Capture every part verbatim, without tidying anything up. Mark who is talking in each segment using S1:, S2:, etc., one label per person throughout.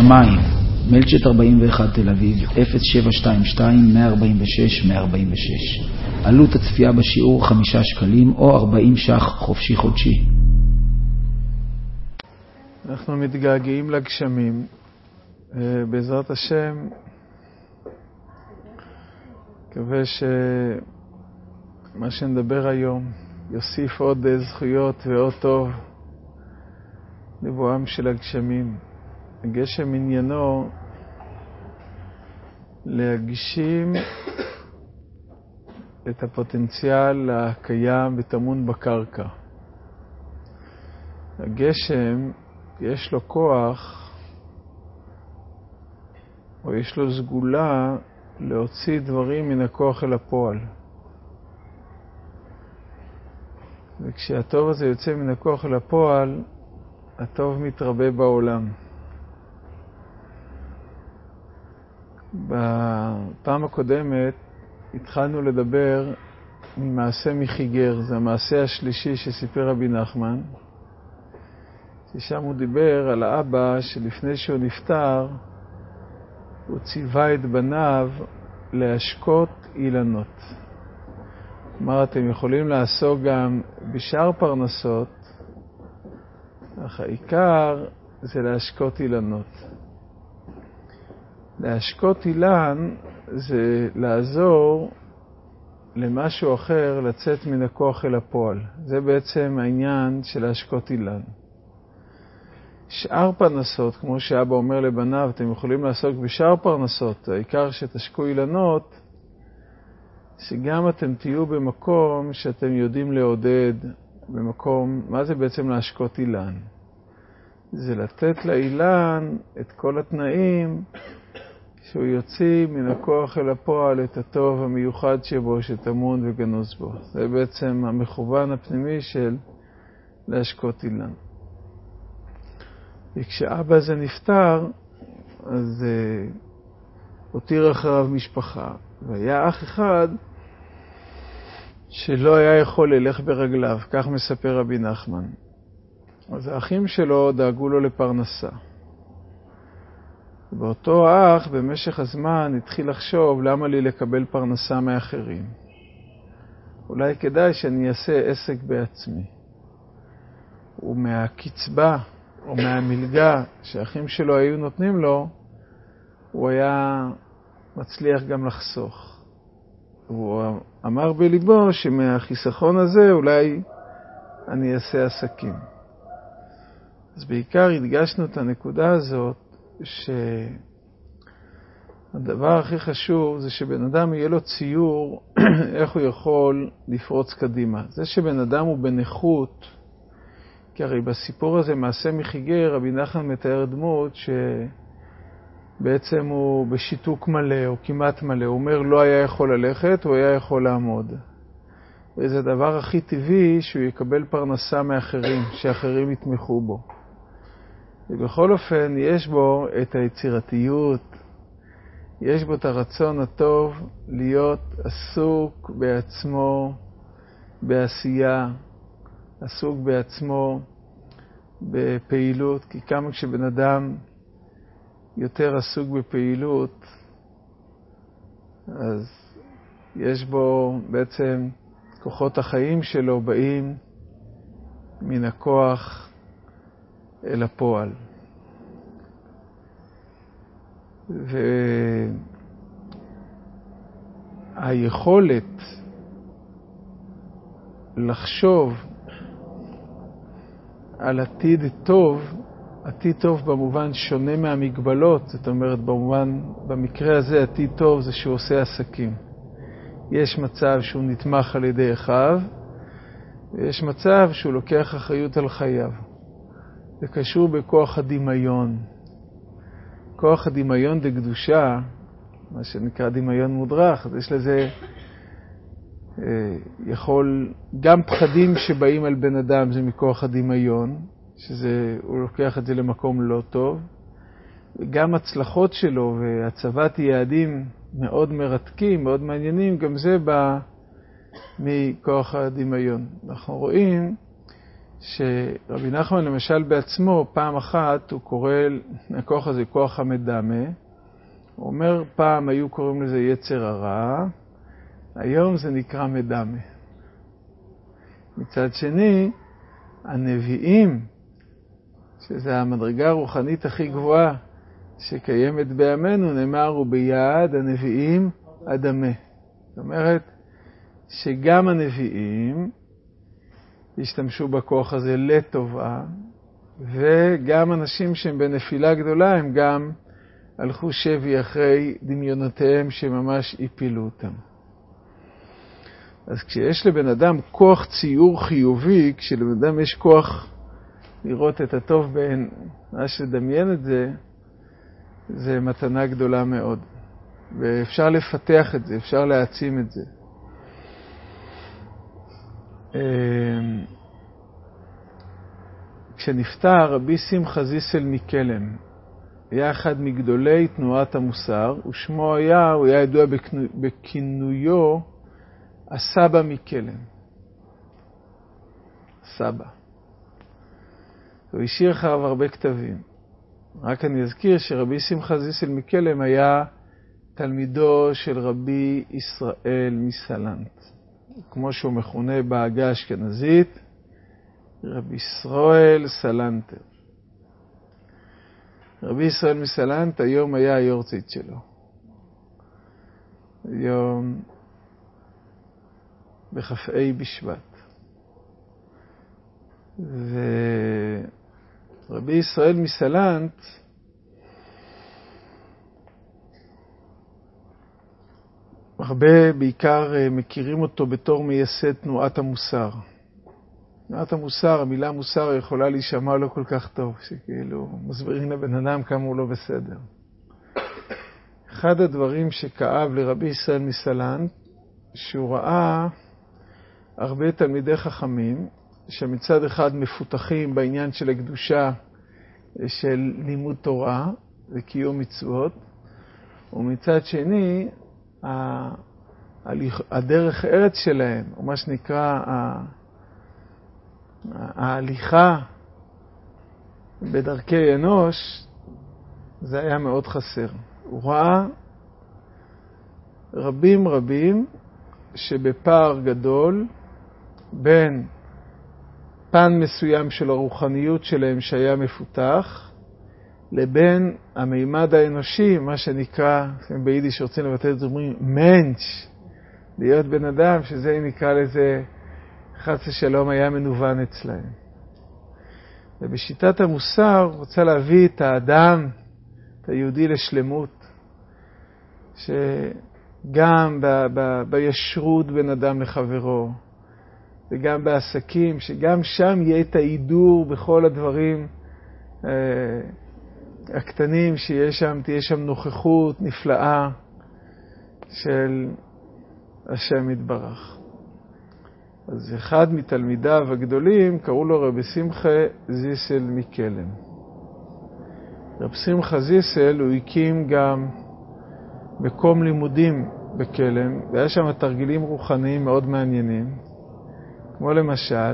S1: שמיים, מלצ'ט ארבעים ואחת תל אביב, אפס שבע שתיים שתיים מאה ארבעים ושש מאה ארבעים ושש. עלות הצפייה בשיעור חמישה שקלים או ארבעים ש"ח חופשי חודשי.
S2: אנחנו מתגעגעים לגשמים. בעזרת השם, מקווה שמה שנדבר היום יוסיף עוד זכויות ועוד טוב לבואם של הגשמים. הגשם עניינו להגשים את הפוטנציאל הקיים וטמון בקרקע. הגשם יש לו כוח או יש לו סגולה להוציא דברים מן הכוח אל הפועל. וכשהטוב הזה יוצא מן הכוח אל הפועל, הטוב מתרבה בעולם. בפעם הקודמת התחלנו לדבר ממעשה מחיגר, זה המעשה השלישי שסיפר רבי נחמן, ששם הוא דיבר על האבא שלפני שהוא נפטר, הוא ציווה את בניו להשקות אילנות. כלומר, אתם יכולים לעסוק גם בשאר פרנסות, אך העיקר זה להשקות אילנות. להשקות אילן זה לעזור למשהו אחר לצאת מן הכוח אל הפועל. זה בעצם העניין של להשקות אילן. שאר פרנסות, כמו שאבא אומר לבניו, אתם יכולים לעסוק בשאר פרנסות. העיקר שתשקו אילנות, שגם אתם תהיו במקום שאתם יודעים לעודד, במקום, מה זה בעצם להשקות אילן? זה לתת לאילן את כל התנאים שהוא יוציא מן הכוח אל הפועל את הטוב המיוחד שבו, שטמון וגנוז בו. זה בעצם המכוון הפנימי של להשקות אילן. וכשאבא הזה נפטר, אז uh, הותיר אחריו משפחה, והיה אח אחד שלא היה יכול ללך ברגליו, כך מספר רבי נחמן. אז האחים שלו דאגו לו לפרנסה. ואותו האח במשך הזמן התחיל לחשוב, למה לי לקבל פרנסה מאחרים? אולי כדאי שאני אעשה עסק בעצמי. ומהקצבה או מהמלגה שהאחים שלו היו נותנים לו, הוא היה מצליח גם לחסוך. הוא אמר בליבו שמהחיסכון הזה אולי אני אעשה עסקים. אז בעיקר הדגשנו את הנקודה הזאת, שהדבר הכי חשוב זה שבן אדם יהיה לו ציור איך הוא יכול לפרוץ קדימה. זה שבן אדם הוא בנכות, כי הרי בסיפור הזה מעשה מחיגר, רבי נחמן מתאר דמות שבעצם הוא בשיתוק מלא או כמעט מלא. הוא אומר לא היה יכול ללכת, הוא היה יכול לעמוד. וזה הדבר הכי טבעי שהוא יקבל פרנסה מאחרים, שאחרים יתמכו בו. ובכל אופן יש בו את היצירתיות, יש בו את הרצון הטוב להיות עסוק בעצמו, בעשייה, עסוק בעצמו, בפעילות, כי כמה כשבן אדם יותר עסוק בפעילות, אז יש בו בעצם כוחות החיים שלו באים מן הכוח אל הפועל. והיכולת לחשוב על עתיד טוב, עתיד טוב במובן שונה מהמגבלות, זאת אומרת במובן, במקרה הזה עתיד טוב זה שהוא עושה עסקים. יש מצב שהוא נתמך על ידי אחיו, ויש מצב שהוא לוקח אחריות על חייו. זה קשור בכוח הדמיון. כוח הדמיון דקדושה, מה שנקרא דמיון מודרך, אז יש לזה, יכול, גם פחדים שבאים על בן אדם זה מכוח הדמיון, שזה, הוא לוקח את זה למקום לא טוב, וגם הצלחות שלו והצבת יעדים מאוד מרתקים, מאוד מעניינים, גם זה בא מכוח הדמיון. אנחנו רואים שרבי נחמן למשל בעצמו, פעם אחת הוא קורא לכוח הזה כוח המדמה, הוא אומר פעם היו קוראים לזה יצר הרע, היום זה נקרא מדמה. מצד שני, הנביאים, שזה המדרגה הרוחנית הכי גבוהה שקיימת בימינו, נאמר וביד הנביאים אדמה. זאת אומרת שגם הנביאים השתמשו בכוח הזה לטובה, וגם אנשים שהם בנפילה גדולה הם גם הלכו שבי אחרי דמיונותיהם שממש הפילו אותם. אז כשיש לבן אדם כוח ציור חיובי, כשלבן אדם יש כוח לראות את הטוב בין מה שדמיין את זה, זה מתנה גדולה מאוד. ואפשר לפתח את זה, אפשר להעצים את זה. כשנפטר רבי שמחה זיסל מקלם, היה אחד מגדולי תנועת המוסר, ושמו היה, הוא היה ידוע בכינויו הסבא מקלם. סבא. הוא השאיר אחריו הרבה כתבים. רק אני אזכיר שרבי שמחה זיסל מקלם היה תלמידו של רבי ישראל מסלנט. כמו שהוא מכונה בעגה האשכנזית, רבי ישראל סלנטר. רבי ישראל מסלנט היום היה היורצית שלו. היום בכ"ה בשבט. ורבי ישראל מסלנט הרבה בעיקר מכירים אותו בתור מייסד תנועת המוסר. תנועת המוסר, המילה מוסר יכולה להישמע לא כל כך טוב, שכאילו מסבירים לבן אדם כמה הוא לא בסדר. אחד הדברים שכאב לרבי ישראל מסלנט, שהוא ראה הרבה תלמידי חכמים, שמצד אחד מפותחים בעניין של הקדושה של לימוד תורה וקיום מצוות, ומצד שני, הדרך ארץ שלהם, או מה שנקרא ההליכה בדרכי אנוש, זה היה מאוד חסר. הוא ראה רבים רבים שבפער גדול בין פן מסוים של הרוחניות שלהם שהיה מפותח, לבין המימד האנושי, מה שנקרא, ביידיש רוצים לבטא את זה, אומרים, מנש, להיות בן אדם, שזה נקרא לזה, חס ושלום היה מנוון אצלהם. ובשיטת המוסר רוצה להביא את האדם, את היהודי לשלמות, שגם ב- ב- בישרות בין אדם לחברו, וגם בעסקים, שגם שם יהיה את ההידור בכל הדברים אה, הקטנים שיש שם, תהיה שם נוכחות נפלאה של השם יתברך. אז אחד מתלמידיו הגדולים קראו לו רבי שמחה זיסל מקלם. רבי שמחה זיסל הוא הקים גם מקום לימודים בקלם, והיה שם תרגילים רוחניים מאוד מעניינים, כמו למשל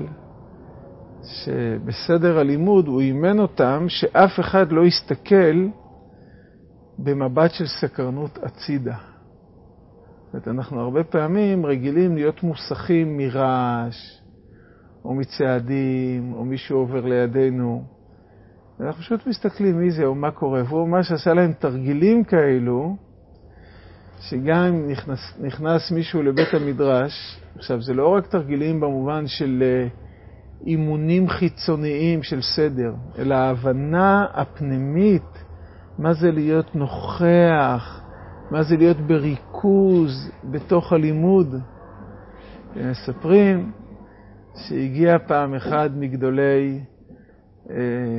S2: שבסדר הלימוד הוא אימן אותם שאף אחד לא יסתכל במבט של סקרנות הצידה. זאת אומרת, אנחנו הרבה פעמים רגילים להיות מוסכים מרעש, או מצעדים, או מישהו עובר לידינו. ואנחנו פשוט מסתכלים מי זה או מה קורה. והוא ממש עשה להם תרגילים כאלו, שגם אם נכנס, נכנס מישהו לבית המדרש, עכשיו זה לא רק תרגילים במובן של אימונים חיצוניים של סדר, אלא ההבנה הפנימית, מה זה להיות נוכח, מה זה להיות בריכוז בתוך הלימוד. הם מספרים שהגיע פעם אחד מגדולי אה,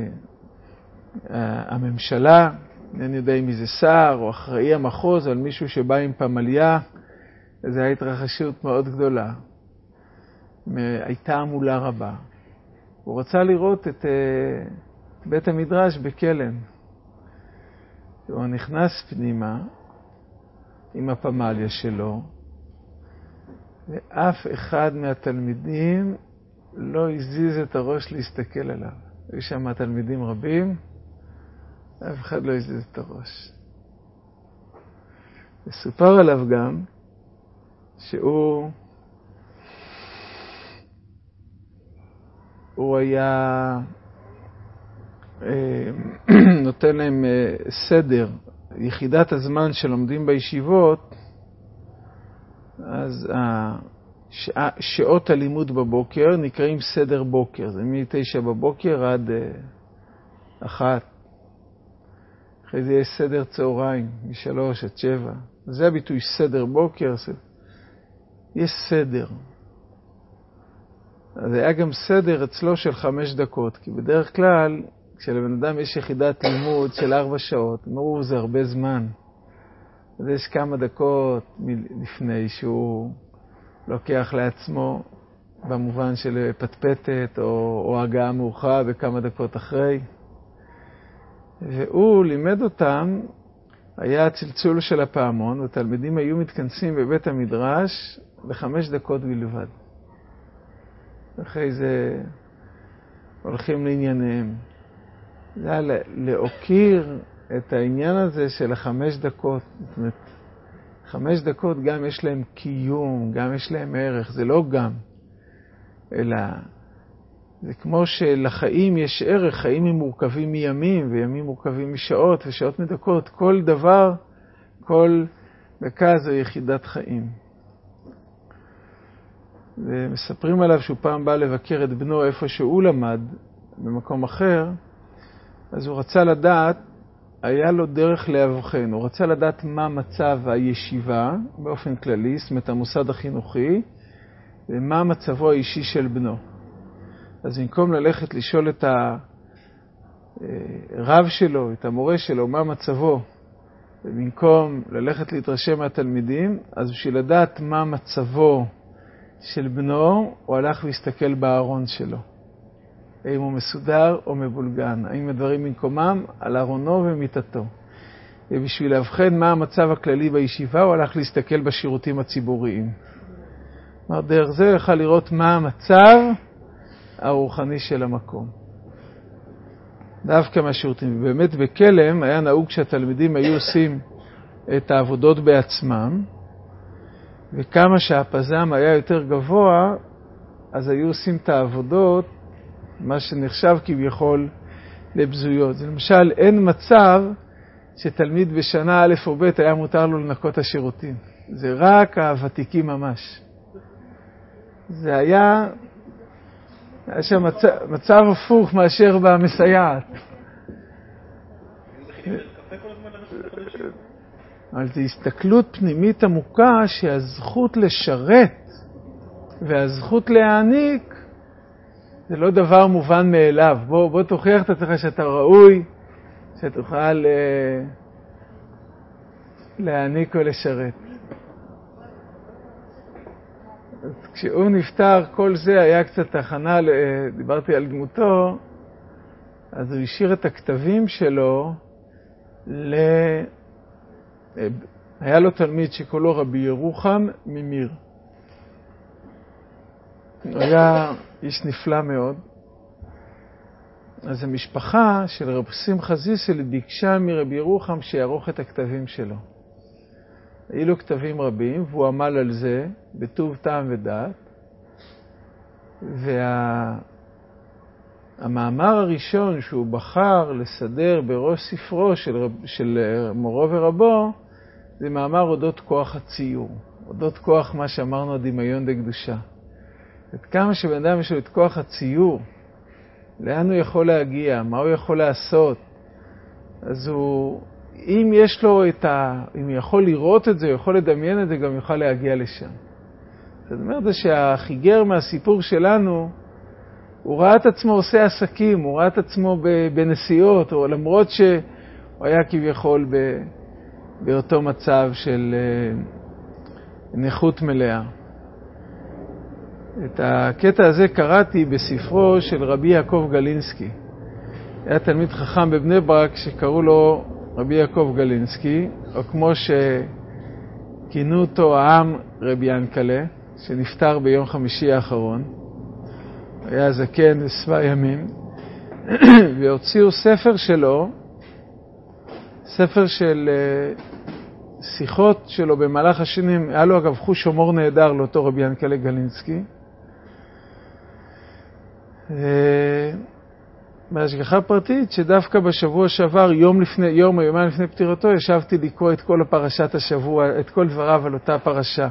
S2: הממשלה, אני יודע אם זה שר או אחראי המחוז, על מישהו שבא עם פמליה, וזו הייתה התרחשות מאוד גדולה. הייתה עמולה רבה. הוא רצה לראות את uh, בית המדרש בקלם. הוא נכנס פנימה עם הפמליה שלו, ואף אחד מהתלמידים לא הזיז את הראש להסתכל עליו. היו שם תלמידים רבים, אף אחד לא הזיז את הראש. וסופר עליו גם שהוא הוא היה נותן להם סדר, יחידת הזמן שלומדים בישיבות, אז שעות הלימוד בבוקר נקראים סדר בוקר, זה מתשע בבוקר עד אחת. אחרי זה יש סדר צהריים, משלוש עד שבע. זה הביטוי סדר בוקר, יש סדר. אז היה גם סדר אצלו של חמש דקות, כי בדרך כלל כשלבן אדם יש יחידת לימוד של ארבע שעות, אמרו זה הרבה זמן. אז יש כמה דקות לפני שהוא לוקח לעצמו, במובן של פטפטת או, או הגעה מאוחר וכמה דקות אחרי. והוא לימד אותם, היה הצלצול של הפעמון, ותלמידים היו מתכנסים בבית המדרש בחמש דקות בלבד. אחרי זה הולכים לענייניהם. זה היה להוקיר את העניין הזה של החמש דקות. זאת אומרת, חמש דקות גם יש להם קיום, גם יש להם ערך. זה לא גם, אלא זה כמו שלחיים יש ערך. חיים הם מורכבים מימים, וימים מורכבים משעות, ושעות מדקות. כל דבר, כל דקה זו יחידת חיים. ומספרים עליו שהוא פעם בא לבקר את בנו איפה שהוא למד, במקום אחר, אז הוא רצה לדעת, היה לו דרך להבחן, הוא רצה לדעת מה מצב הישיבה באופן כללי, זאת אומרת המוסד החינוכי, ומה מצבו האישי של בנו. אז במקום ללכת לשאול את הרב שלו, את המורה שלו, מה מצבו, ובמקום ללכת להתרשם מהתלמידים, אז בשביל לדעת מה מצבו של בנו, הוא הלך והסתכל בארון שלו. האם הוא מסודר או מבולגן, האם הדברים במקומם על ארונו ומיטתו. ובשביל להבחן מה המצב הכללי בישיבה, הוא הלך להסתכל בשירותים הציבוריים. כלומר, דרך זה יוכל לראות מה המצב הרוחני של המקום. דווקא מהשירותים. ובאמת בכלם היה נהוג שהתלמידים היו עושים את העבודות בעצמם, וכמה שהפזם היה יותר גבוה, אז היו עושים את העבודות, מה שנחשב כביכול לבזויות. זה למשל, אין מצב שתלמיד בשנה א' או ב' היה מותר לו לנקות השירותים. זה רק הוותיקים ממש. זה היה, היה שם מצב, מצב הפוך מאשר במסייעת. אבל זו הסתכלות פנימית עמוקה שהזכות לשרת והזכות להעניק זה לא דבר מובן מאליו. בוא, בוא תוכיח את עצמך שאתה ראוי, שתוכל אה, להעניק או לשרת. אז כשהוא נפטר, כל זה היה קצת הכנה, דיברתי על דמותו, אז הוא השאיר את הכתבים שלו ל... היה לו תלמיד שקולו רבי ירוחם ממיר. הוא היה איש נפלא מאוד. אז המשפחה של רב שמחה זיסל ביקשה מרבי ירוחם שיערוך את הכתבים שלו. היו לו כתבים רבים, והוא עמל על זה בטוב טעם ודעת. והמאמר הראשון שהוא בחר לסדר בראש ספרו של, רב, של מורו ורבו, זה מאמר אודות כוח הציור, אודות כוח מה שאמרנו הדמיון דקדושה. את כמה שבן אדם יש לו את כוח הציור, לאן הוא יכול להגיע, מה הוא יכול לעשות. אז הוא, אם יש לו את ה... אם הוא יכול לראות את זה, הוא יכול לדמיין את זה, גם יוכל להגיע לשם. זאת אומרת שהחיגר מהסיפור שלנו, הוא ראה את עצמו עושה עסקים, הוא ראה את עצמו בנסיעות, או למרות שהוא היה כביכול ב... באותו מצב של נכות מלאה. את הקטע הזה קראתי בספרו של רבי יעקב גלינסקי. היה תלמיד חכם בבני ברק שקראו לו רבי יעקב גלינסקי, או כמו שכינו אותו העם רבי ינקלה, שנפטר ביום חמישי האחרון. היה זקן ושבע ימים, והוציאו ספר שלו, ספר של שיחות שלו במהלך השנים. היה לו אגב חוש הומור נהדר לאותו רבי ינקלה גלינסקי. בהשגחה פרטית, שדווקא בשבוע שעבר, יום לפני, יום או יומיים לפני פטירתו, ישבתי לקרוא את כל הפרשת השבוע, את כל דבריו על אותה פרשה.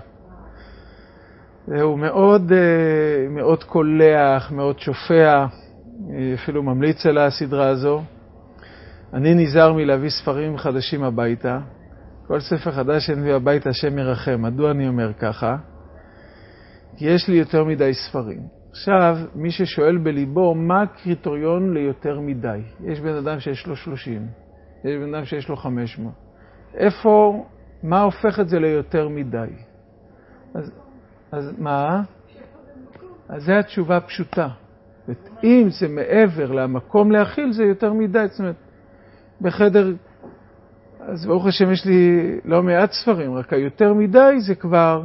S2: הוא מאוד, מאוד קולח, מאוד שופע, אפילו ממליץ על הסדרה הזו. אני נזהר מלהביא ספרים חדשים הביתה. כל ספר חדש שנביא הביתה, השם ירחם. מדוע אני אומר ככה? כי יש לי יותר מדי ספרים. עכשיו, מי ששואל בליבו, מה הקריטריון ליותר מדי? יש בן אדם שיש לו שלושים, יש בן אדם שיש לו חמש מאות. איפה, מה הופך את זה ליותר מדי? אז, אז מה? אז זו התשובה הפשוטה. אם זה מעבר למקום להכיל, זה יותר מדי. זאת אומרת, בחדר, אז ברוך השם יש לי לא מעט ספרים, רק היותר מדי זה כבר...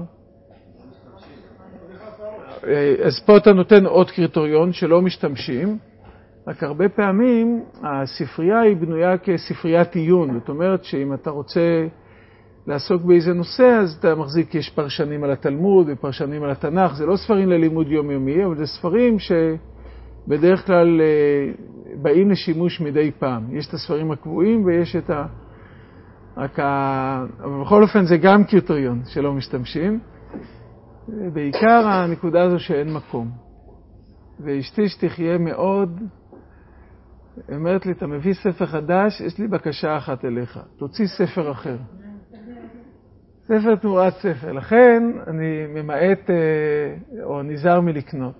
S2: אז פה אתה נותן עוד קריטריון שלא משתמשים, רק הרבה פעמים הספרייה היא בנויה כספריית עיון. זאת אומרת שאם אתה רוצה לעסוק באיזה נושא, אז אתה מחזיק, יש פרשנים על התלמוד ופרשנים על התנ"ך. זה לא ספרים ללימוד יומיומי, אבל זה ספרים שבדרך כלל באים לשימוש מדי פעם. יש את הספרים הקבועים ויש את ה... רק ה... אבל בכל אופן זה גם קריטריון שלא משתמשים. בעיקר הנקודה הזו שאין מקום. ואשתי שתחיה מאוד, אומרת לי, אתה מביא ספר חדש, יש לי בקשה אחת אליך, תוציא ספר אחר. ספר תמורת ספר. לכן אני ממעט או נזהר מלקנות.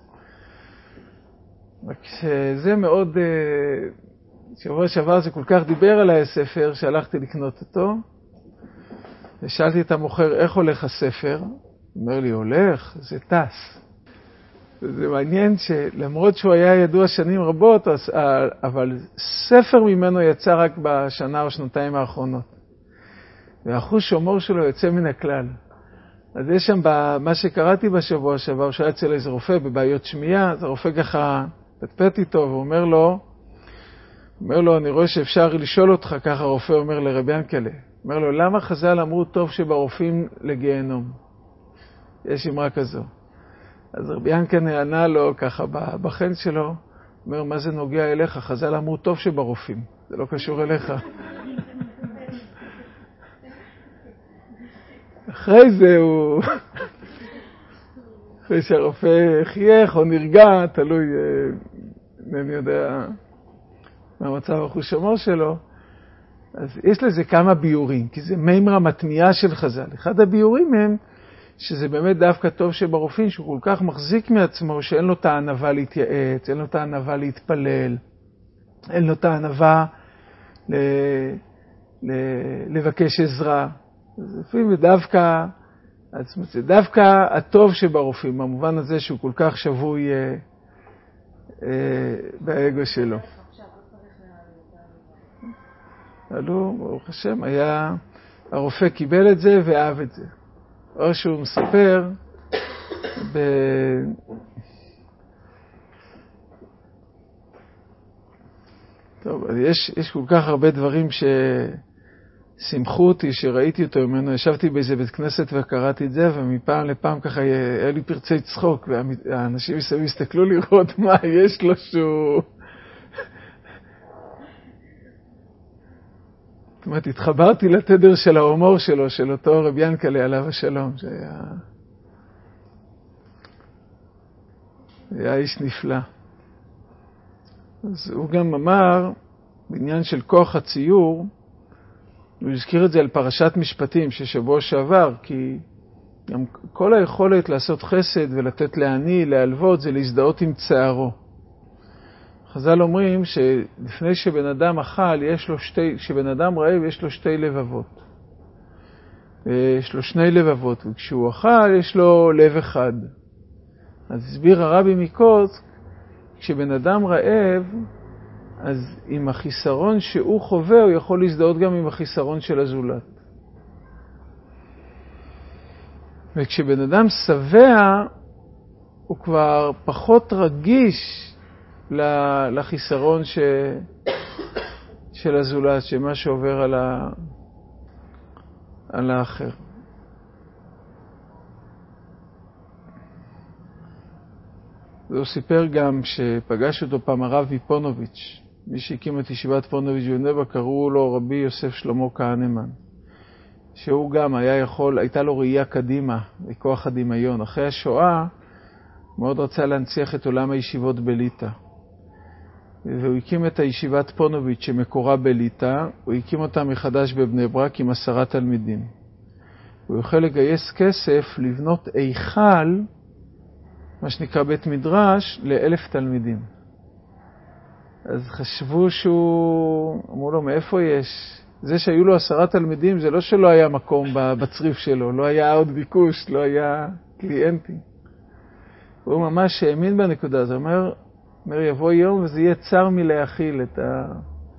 S2: רק שזה מאוד, שבוע שעבר זה כל כך דיבר עליי הספר, שהלכתי לקנות אותו, ושאלתי את המוכר, איך הולך הספר? הוא אומר לי, הולך, זה טס. זה מעניין שלמרות שהוא היה ידוע שנים רבות, אבל ספר ממנו יצא רק בשנה או שנתיים האחרונות. והחוש הומור שלו יוצא מן הכלל. אז יש שם, מה שקראתי בשבוע שעבר, שהיה אצל איזה רופא בבעיות שמיעה, אז הרופא ככה פטפט איתו ואומר לו, אומר לו, אני רואה שאפשר לשאול אותך, ככה הרופא אומר לרבי ינקלה. אומר לו, למה חז"ל אמרו טוב שברופאים לגיהנום? יש אמרה כזו. אז רבי ינקלה ענה לו ככה בחן שלו, אומר, מה זה נוגע אליך? חז"ל אמרו טוב שברופאים, זה לא קשור אליך. אחרי זה הוא, אחרי שהרופא חייך או נרגע, תלוי, אני יודע מה מצב החוש הומור שלו, אז יש לזה כמה ביורים, כי זה מימרה מתמיעה של חז"ל. אחד הביורים הם שזה באמת דווקא טוב שברופאים, שהוא כל כך מחזיק מעצמו, שאין לו את הענווה להתייעץ, אין לו את הענווה להתפלל, אין לו את הענווה ל... ל... לבקש עזרה. אז לפעמים זה דווקא, זה דווקא הטוב שברופאים, במובן הזה שהוא כל כך שבוי אה, אה, באגו שלו. עלו, ברוך השם, היה, הרופא קיבל את זה ואהב את זה. או שהוא מספר ב... טוב, יש, יש כל כך הרבה דברים ששימחו אותי, שראיתי אותו ממנו. ישבתי באיזה בית כנסת וקראתי את זה, ומפעם לפעם ככה היה לי פרצי צחוק, והאנשים מסביב הסתכלו לראות מה יש לו שהוא... זאת אומרת, התחברתי לתדר של ההומור שלו, של אותו רבי ינקלה עליו השלום, שהיה היה איש נפלא. אז הוא גם אמר, בעניין של כוח הציור, הוא הזכיר את זה על פרשת משפטים ששבוע שעבר, כי גם כל היכולת לעשות חסד ולתת לעני, להלוות, זה להזדהות עם צערו. חז"ל אומרים שלפני שבן אדם אכל, יש לו שתי, שבן אדם רעב יש לו שתי לבבות. יש לו שני לבבות, וכשהוא אכל יש לו לב אחד. אז הסביר הרבי מקוצק, כשבן אדם רעב, אז עם החיסרון שהוא חווה, הוא יכול להזדהות גם עם החיסרון של הזולת. וכשבן אדם שבע, הוא כבר פחות רגיש לחיסרון ש... של הזולת, שמה שעובר על, ה... על האחר. והוא סיפר גם שפגש אותו פעם הרב מפונוביץ', מי שהקים את ישיבת פונוביץ' בבני ברק, קראו לו רבי יוסף שלמה כהנמן, שהוא גם היה יכול, הייתה לו ראייה קדימה, בכוח הדמיון. אחרי השואה, מאוד רצה להנציח את עולם הישיבות בליטא. והוא הקים את הישיבת פונוביץ' שמקורה בליטא, הוא הקים אותה מחדש בבני ברק עם עשרה תלמידים. הוא יכול לגייס כסף לבנות היכל, מה שנקרא בית מדרש, לאלף תלמידים. אז חשבו שהוא, אמרו לו, מאיפה יש? זה שהיו לו עשרה תלמידים, זה לא שלא היה מקום בצריף שלו, לא היה עוד ביקוש, לא היה קליינטים. הוא ממש האמין בנקודה, זה אומר, אומר, יבוא יום וזה יהיה צר מלהכיל את, ה...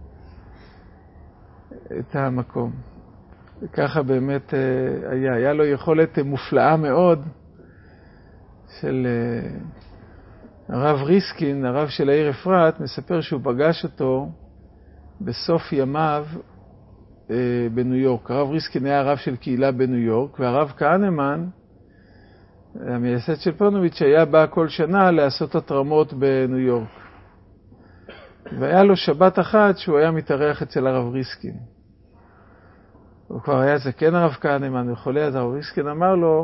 S2: את המקום. וככה באמת היה, היה לו יכולת מופלאה מאוד של הרב ריסקין, הרב של העיר אפרת, מספר שהוא פגש אותו בסוף ימיו בניו יורק. הרב ריסקין היה הרב של קהילה בניו יורק, והרב כהנמן, המייסד של פונוביץ', היה בא כל שנה לעשות התרמות בניו יורק. והיה לו שבת אחת שהוא היה מתארח אצל הרב ריסקין. הוא כבר היה זקן הרב כהנמן וחולה, אז הרב ריסקין אמר לו,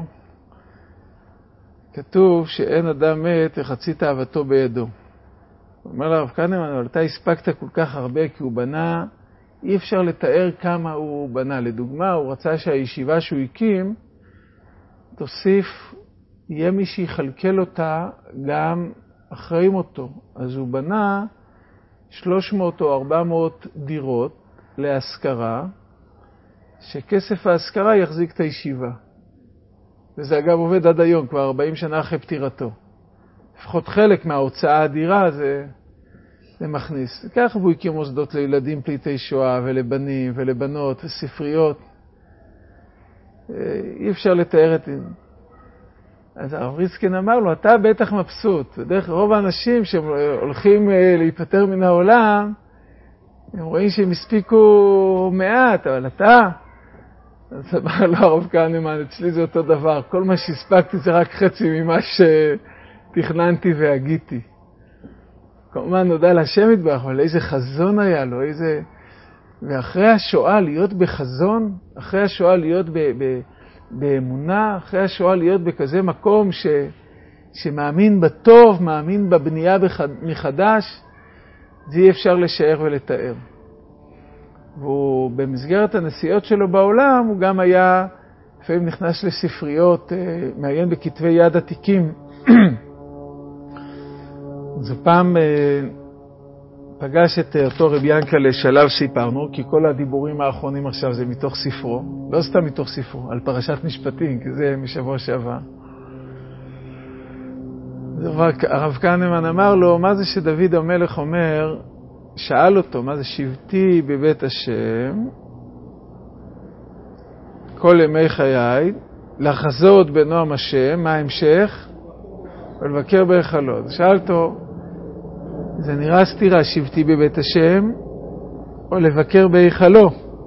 S2: כתוב שאין אדם מת וחצי תאוותו בידו. הוא אומר לרב כהנמן, אבל אתה הספקת כל כך הרבה כי הוא בנה, אי אפשר לתאר כמה הוא בנה. לדוגמה, הוא רצה שהישיבה שהוא הקים, תוסיף, יהיה מי שיחלקל אותה גם אחרי מותו. אז הוא בנה שלוש מאות או ארבע מאות דירות להשכרה, שכסף ההשכרה יחזיק את הישיבה. וזה אגב עובד עד היום, כבר ארבעים שנה אחרי פטירתו. לפחות חלק מההוצאה האדירה זה, זה מכניס. וכך הוא הקים מוסדות לילדים פליטי שואה ולבנים ולבנות וספריות. אי אפשר לתאר את זה. אז הרב ריסקין אמר לו, אתה בטח מבסוט. ודרך רוב האנשים שהולכים להיפטר מן העולם, הם רואים שהם הספיקו מעט, אבל אתה... אז אמר לו הרב כהנמן, אצלי זה אותו דבר. כל מה שהספקתי זה רק חצי ממה שתכננתי והגיתי. כמובן נודע להשם יתברך, אבל איזה חזון היה לו, איזה... ואחרי השואה להיות בחזון, אחרי השואה להיות ב... ב... באמונה, אחרי השואה להיות בכזה מקום ש... שמאמין בטוב, מאמין בבנייה בחד... מחדש, זה אי אפשר לשער ולתאר. והוא במסגרת הנסיעות שלו בעולם, הוא גם היה, לפעמים נכנס לספריות, מעיין בכתבי יד עתיקים. זו פעם פגש את אותו רבי ינקלה שעליו סיפרנו, כי כל הדיבורים האחרונים עכשיו זה מתוך ספרו, לא סתם מתוך ספרו, על פרשת משפטים, כי זה משבוע שעבר. הרב כהנמן אמר לו, מה זה שדוד המלך אומר, שאל אותו, מה זה שבתי בבית השם, כל ימי חיי, לחזות בנועם השם, מה ההמשך? ולבקר בהיכלות. שאל אותו, זה נראה סתירה, שבתי בבית השם, או לבקר בהיכלו.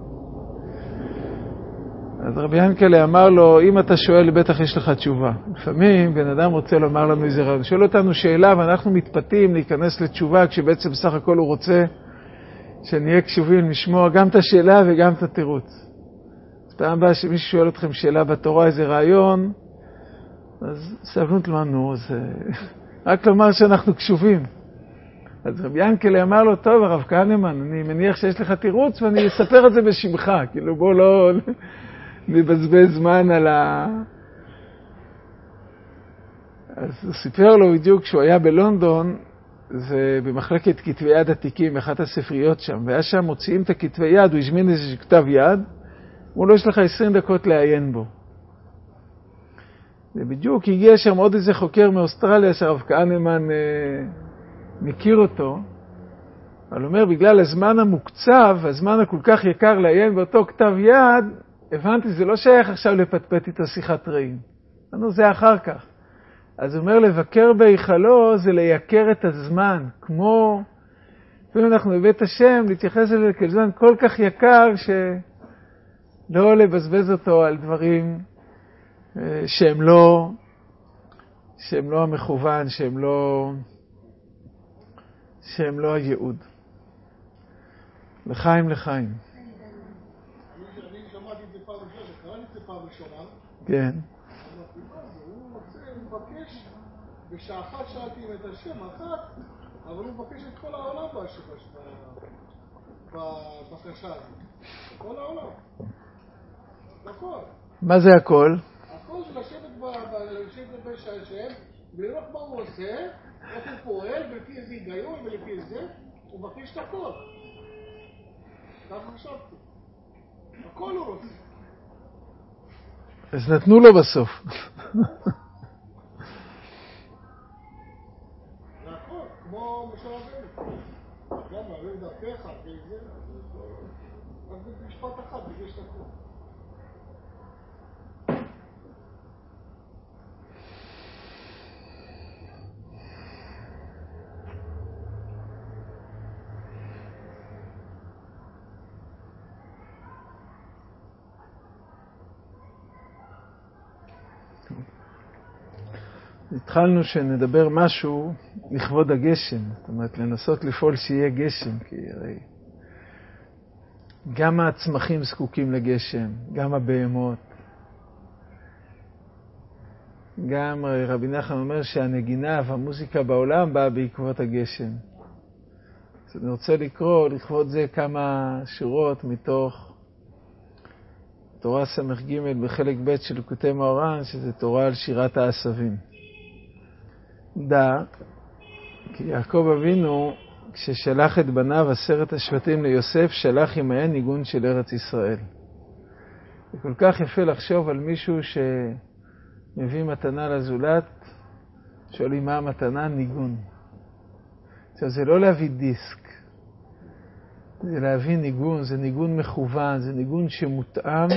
S2: אז רבי ינקלה אמר לו, אם אתה שואל, בטח יש לך תשובה. לפעמים בן אדם רוצה לומר לנו איזה רעיון. שואל אותנו שאלה, ואנחנו מתפתים להיכנס לתשובה, כשבעצם בסך הכל הוא רוצה שנהיה קשובים לשמוע גם את השאלה וגם את התירוץ. אז פעם הבאה שמישהו שואל אתכם שאלה בתורה, איזה רעיון, אז סבלנות לנו, אז רק לומר שאנחנו קשובים. אז רבי ינקלה אמר לו, טוב, הרב כהנמן, אני מניח שיש לך תירוץ ואני אספר את זה בשמך, כאילו בוא לא נבזבז זמן על ה... אז הוא סיפר לו בדיוק כשהוא היה בלונדון, זה במחלקת כתבי יד עתיקים, אחת הספריות שם, והיה שם מוציאים את הכתבי יד, הוא הזמין איזה כתב יד, הוא לא יש לך עשרים דקות לעיין בו. ובדיוק הגיע שם עוד איזה חוקר מאוסטרליה שהרב כהנמן אה, מכיר אותו, אבל הוא אומר, בגלל הזמן המוקצב, הזמן הכל כך יקר לעיין באותו כתב יד, הבנתי, זה לא שייך עכשיו לפטפט איתו שיחת רעים. לנו זה אחר כך. אז הוא אומר, לבקר בהיכלו זה לייקר את הזמן, כמו, אפילו אנחנו בבית השם, להתייחס אליו כזמן כל כך יקר, שלא לבזבז אותו על דברים שהם לא, שהם לא המכוון, שהם לא, שהם לא הייעוד. לחיים, לחיים.
S3: אני שמעתי את זה פעם ראשונה, קראתי את זה פעם ראשונה.
S2: כן.
S3: הוא רוצה, הוא מבקש, בשעה אחת שאלתי את השם, אחת, אבל הוא מבקש את כל העולם בבקשה הזאת. כל העולם. הכל.
S2: מה זה הכל?
S3: הכל זה לשבת בשעה השם, ולראות מה הוא עושה, איך הוא פועל, ולפי איזה היגיון ולפי איזה, הוא מבקש את הכל. ככה חשבתי. הכל הוא רוצה.
S2: אז נתנו לו בסוף.
S3: זה הכל, כמו משה רבנו. גם מעביר דרכך, וזה, רק במשפט אחד, בגלל שאתה הכל.
S2: התחלנו שנדבר משהו לכבוד הגשם, זאת אומרת לנסות לפעול שיהיה גשם, כי הרי גם הצמחים זקוקים לגשם, גם הבהמות. גם רבי נחמן אומר שהנגינה והמוזיקה בעולם באה בעקבות הגשם. אז אני רוצה לקרוא לכבוד זה כמה שורות מתוך תורה סמך ג' בחלק ב' של ליקוטי מאורן, שזה תורה על שירת העשבים. דע, כי יעקב אבינו, כששלח את בניו עשרת השבטים ליוסף, שלח עמהם ניגון של ארץ ישראל. זה כל כך יפה לחשוב על מישהו שמביא מתנה לזולת, שואלים מה המתנה? ניגון. עכשיו, זה לא להביא דיסק, זה להביא ניגון, זה ניגון מכוון, זה ניגון שמותאם,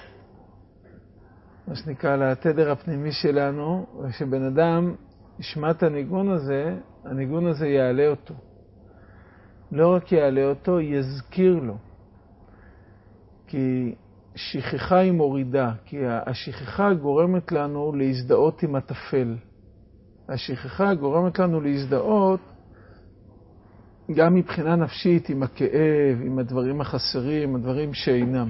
S2: מה שנקרא, לתדר הפנימי שלנו, ושבן אדם ישמע את הניגון הזה, הניגון הזה יעלה אותו. לא רק יעלה אותו, יזכיר לו. כי שכחה היא מורידה, כי השכחה גורמת לנו להזדהות עם הטפל. השכחה גורמת לנו להזדהות גם מבחינה נפשית, עם הכאב, עם הדברים החסרים, הדברים שאינם.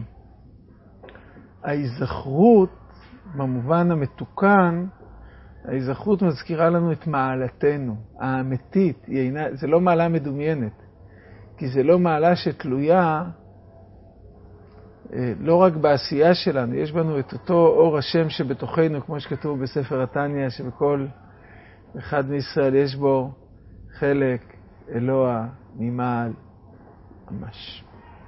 S2: ההיזכרות, במובן המתוקן, ההיזכרות מזכירה לנו את מעלתנו, האמיתית. אינה, זה לא מעלה מדומיינת, כי זה לא מעלה שתלויה לא רק בעשייה שלנו. יש בנו את אותו אור השם שבתוכנו, כמו שכתוב בספר התניא, שבכל אחד מישראל יש בו חלק אלוה ממעל ממש.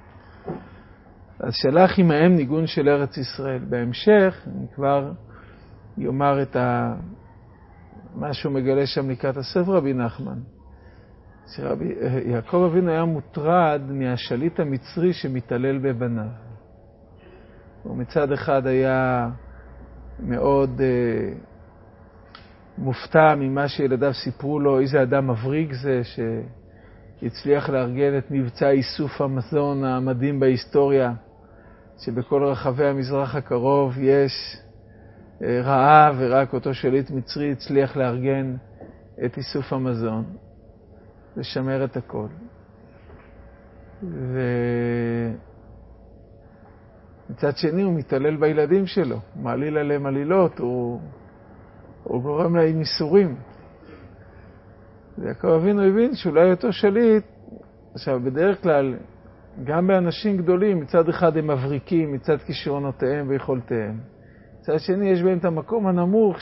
S2: אז שלח עמהם ניגון של ארץ ישראל. בהמשך אני כבר יאמר את ה... מה שהוא מגלה שם לקראת הספר רבי נחמן. שרבי... יעקב אבינו היה מוטרד מהשליט המצרי שמתעלל בבניו. הוא מצד אחד היה מאוד uh, מופתע ממה שילדיו סיפרו לו, איזה אדם מבריק זה שהצליח לארגן את מבצע איסוף המזון המדהים בהיסטוריה, שבכל רחבי המזרח הקרוב יש רעב, ורק אותו שליט מצרי הצליח לארגן את איסוף המזון לשמר את הכל. ומצד שני הוא מתעלל בילדים שלו, הוא מעליל עליהם עלילות, הוא, הוא גורם להם ייסורים. ויעקב אבינו הבין שאולי אותו שליט, עכשיו בדרך כלל גם באנשים גדולים, מצד אחד הם מבריקים, מצד כישרונותיהם ויכולתיהם. מצד שני יש בהם את המקום הנמוך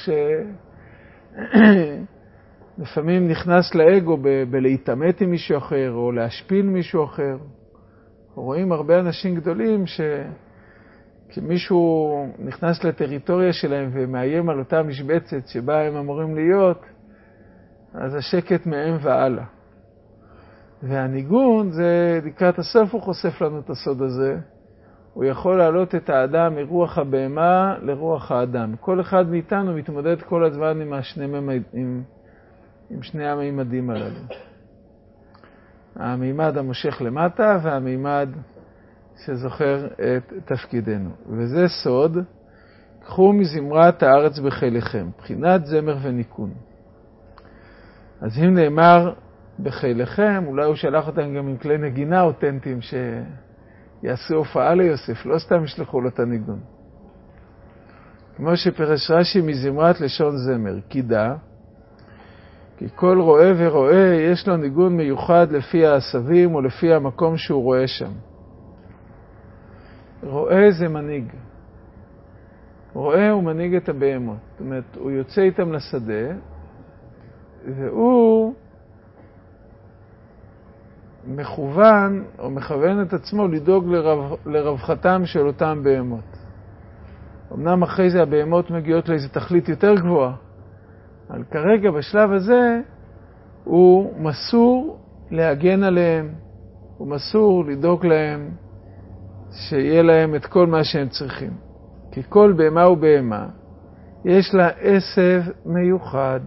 S2: שלפעמים נכנס לאגו ב- בלהתאמת עם מישהו אחר או להשפיל מישהו אחר. רואים הרבה אנשים גדולים שכמישהו נכנס לטריטוריה שלהם ומאיים על אותה משבצת שבה הם אמורים להיות, אז השקט מהם והלאה. והניגון, זה לקראת הסוף הוא חושף לנו את הסוד הזה. הוא יכול להעלות את האדם מרוח הבהמה לרוח האדם. כל אחד מאיתנו מתמודד כל הזמן עם, השני ממד, עם, עם שני המימדים הללו. המימד המושך למטה והמימד שזוכר את תפקידנו. וזה סוד, קחו מזמרת הארץ בחיליכם, בחינת זמר וניקון. אז אם נאמר בחיליכם, אולי הוא שלח אותם גם עם כלי נגינה אותנטיים שיעשו הופעה ליוסף, לא סתם ישלחו לו את הניגון. כמו שפרש רש"י מזמרת לשון זמר, קידה, כי כל רואה ורואה יש לו ניגון מיוחד לפי העשבים או לפי המקום שהוא רואה שם. רואה זה מנהיג. רואה הוא מנהיג את הבהמות. זאת אומרת, הוא יוצא איתם לשדה, והוא מכוון או מכוון את עצמו לדאוג לרו... לרווחתם של אותם בהמות. אמנם אחרי זה הבהמות מגיעות לאיזו תכלית יותר גבוהה, אבל כרגע בשלב הזה הוא מסור להגן עליהם, הוא מסור לדאוג להם, שיהיה להם את כל מה שהם צריכים. כי כל בהמה ובהמה יש לה עשב מיוחד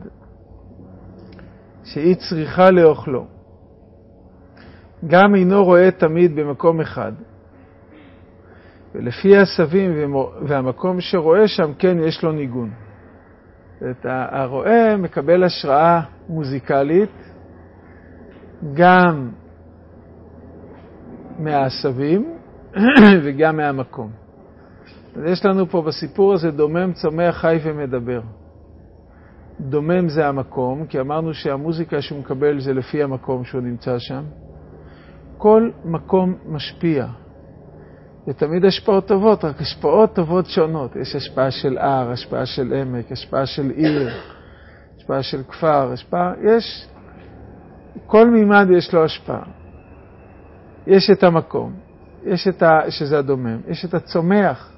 S2: שהיא צריכה לאוכלו. גם אינו רואה תמיד במקום אחד. ולפי העשבים והמקום שרואה שם, כן יש לו ניגון. את הרואה מקבל השראה מוזיקלית גם מהעשבים וגם מהמקום. אז יש לנו פה בסיפור הזה דומם, צומח, חי ומדבר. דומם זה המקום, כי אמרנו שהמוזיקה שהוא מקבל זה לפי המקום שהוא נמצא שם. כל מקום משפיע. ותמיד השפעות טובות, רק השפעות טובות שונות. יש השפעה של הר, השפעה של עמק, השפעה של עיר, השפעה של כפר, השפעה, יש, כל מימד יש לו השפעה. יש את המקום, יש את ה, שזה הדומם, יש את הצומח,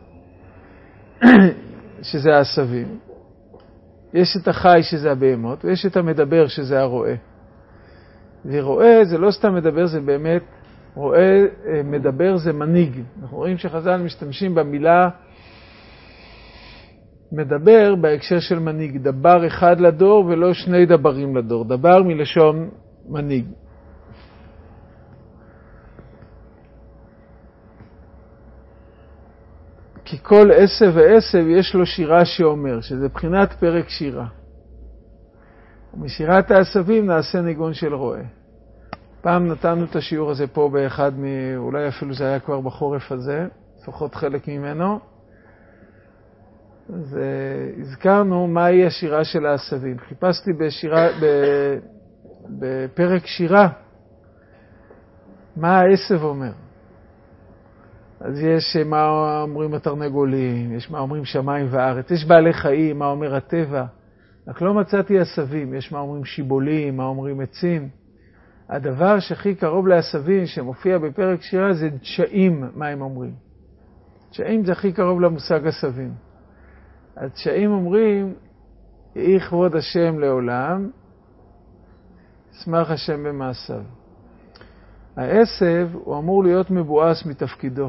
S2: שזה העשבים, יש את החי שזה הבהמות, ויש את המדבר שזה הרואה. ורואה זה לא סתם מדבר, זה באמת, רואה, מדבר זה מנהיג. אנחנו רואים שחז"ל משתמשים במילה מדבר בהקשר של מנהיג. דבר אחד לדור ולא שני דברים לדור. דבר מלשון מנהיג. כי כל עשב ועשב יש לו שירה שאומר, שזה בחינת פרק שירה. ומשירת העשבים נעשה ניגון של רואה. פעם נתנו את השיעור הזה פה באחד, מ... אולי אפילו זה היה כבר בחורף הזה, לפחות חלק ממנו. אז הזכרנו מהי השירה של העשבים. חיפשתי בשירה, ב... בפרק שירה, מה העשב אומר. אז יש מה אומרים התרנגולים, יש מה אומרים שמיים וארץ, יש בעלי חיים, מה אומר הטבע. רק לא מצאתי עשבים, יש מה אומרים שיבולים, מה אומרים עצים. הדבר שהכי קרוב לעשבים שמופיע בפרק שירה זה דשאים, מה הם אומרים. דשאים זה הכי קרוב למושג עשבים. הדשאים אומרים, יהי כבוד השם לעולם, שמח השם במעשיו. העשב הוא אמור להיות מבואס מתפקידו,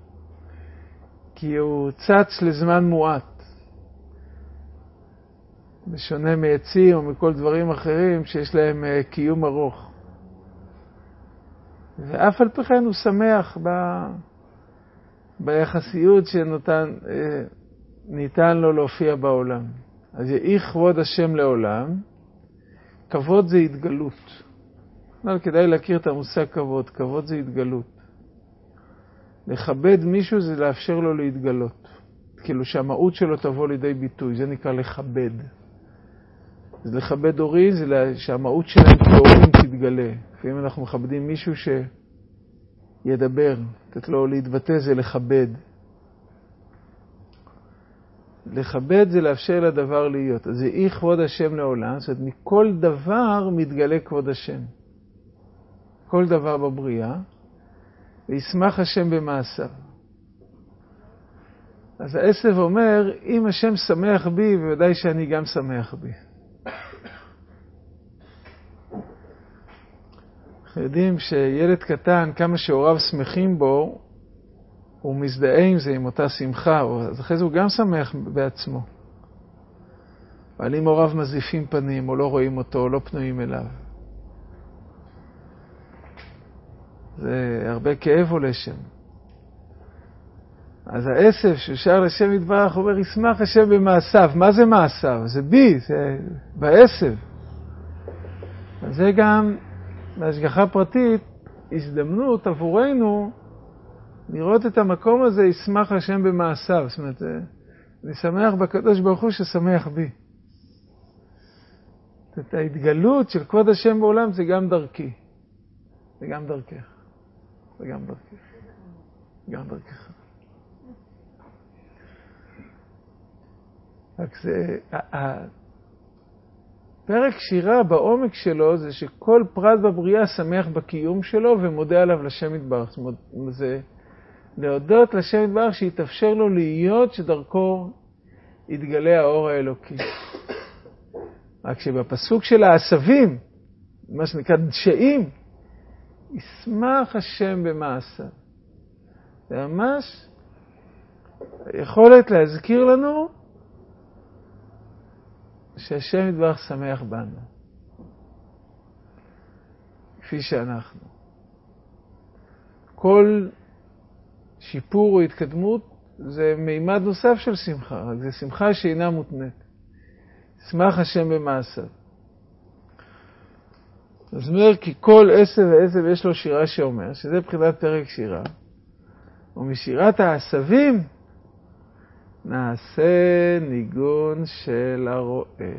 S2: כי הוא צץ לזמן מועט. בשונה מעצים או מכל דברים אחרים שיש להם קיום ארוך. ואף על פי כן הוא שמח ב... ביחסיות שניתן ניתן לו להופיע בעולם. אז יהי כבוד השם לעולם, כבוד זה התגלות. אבל כדאי להכיר את המושג כבוד, כבוד זה התגלות. לכבד מישהו זה לאפשר לו להתגלות. כאילו שהמהות שלו תבוא לידי ביטוי, זה נקרא לכבד. אז לכבד הורים זה לה... שהמהות שלהם כהורים תתגלה. לפעמים אנחנו מכבדים מישהו שידבר, לתת לו להתבטא זה לכבד. לכבד זה לאפשר לדבר להיות. אז זה אי כבוד השם לעולם, זאת אומרת מכל דבר מתגלה כבוד השם. כל דבר בבריאה, וישמח השם במעשיו. אז העשב אומר, אם השם שמח בי, בוודאי שאני גם שמח בי. אנחנו יודעים שילד קטן, כמה שהוריו שמחים בו, הוא מזדהה עם זה, עם אותה שמחה, אז אחרי זה הוא גם שמח בעצמו. אבל אם הוריו מזיפים פנים, או לא רואים אותו, או לא פנויים אליו. זה הרבה כאב עולה שם. אז העשב ששר לשם יתברך אומר, ישמח השם במעשיו. מה זה מעשיו? זה בי, זה בעשב. אז זה גם, בהשגחה פרטית, הזדמנות עבורנו לראות את המקום הזה, ישמח השם במעשיו. זאת אומרת, אני שמח בקדוש ברוך הוא ששמח בי. את ההתגלות של כבוד השם בעולם זה גם דרכי. זה גם דרכך. זה גם דרכך. גם דרכך. רק זה, פרק שירה בעומק שלו זה שכל פרט בבריאה שמח בקיום שלו ומודה עליו לשם יתברך. זאת אומרת, זה להודות לשם יתברך שיתאפשר לו להיות שדרכו יתגלה האור האלוקי. רק שבפסוק של העשבים, מה שנקרא דשאים, ישמח השם במעשיו. זה ממש יכולת להזכיר לנו שהשם יתברך שמח בנו. כפי שאנחנו. כל שיפור או התקדמות זה מימד נוסף של שמחה, רק זה שמחה שאינה מותנית. ישמח השם במעשיו. זאת אומרת, כי כל עשב ועשב יש לו שירה שאומר, שזה בחינת פרק שירה. ומשירת העשבים נעשה ניגון של הרועה.